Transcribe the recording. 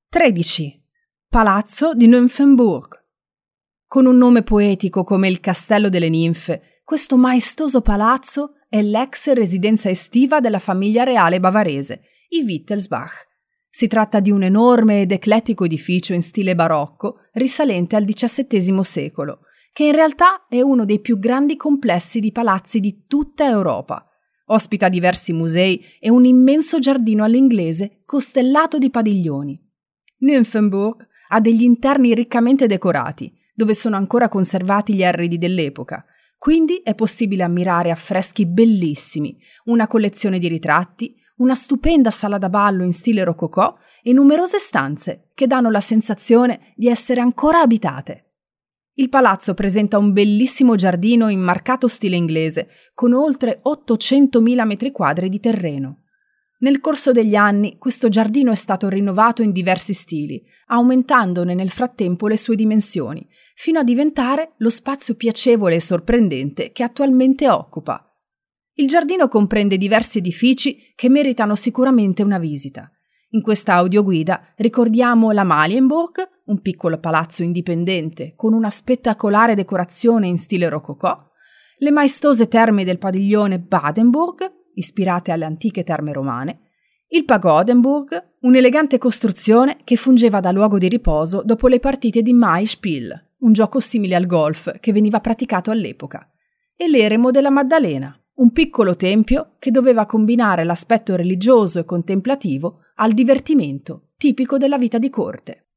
13. Palazzo di Nymphenburg. Con un nome poetico come il Castello delle Ninfe, questo maestoso palazzo è l'ex residenza estiva della famiglia reale bavarese, i Wittelsbach. Si tratta di un enorme ed eclettico edificio in stile barocco risalente al XVII secolo, che in realtà è uno dei più grandi complessi di palazzi di tutta Europa. Ospita diversi musei e un immenso giardino all'inglese costellato di padiglioni. Nymphenburg ha degli interni riccamente decorati, dove sono ancora conservati gli arredi dell'epoca, quindi è possibile ammirare affreschi bellissimi, una collezione di ritratti, una stupenda sala da ballo in stile rococò e numerose stanze che danno la sensazione di essere ancora abitate. Il palazzo presenta un bellissimo giardino in marcato stile inglese, con oltre 800.000 metri quadri di terreno. Nel corso degli anni questo giardino è stato rinnovato in diversi stili, aumentandone nel frattempo le sue dimensioni, fino a diventare lo spazio piacevole e sorprendente che attualmente occupa. Il giardino comprende diversi edifici che meritano sicuramente una visita. In questa audioguida ricordiamo la Malienburg, un piccolo palazzo indipendente con una spettacolare decorazione in stile rococò, le maestose terme del padiglione Badenburg, ispirate alle antiche terme romane, il Pagodenburg, un'elegante costruzione che fungeva da luogo di riposo dopo le partite di Maisspiel, un gioco simile al golf che veniva praticato all'epoca, e l'Eremo della Maddalena, un piccolo tempio che doveva combinare l'aspetto religioso e contemplativo al divertimento tipico della vita di corte.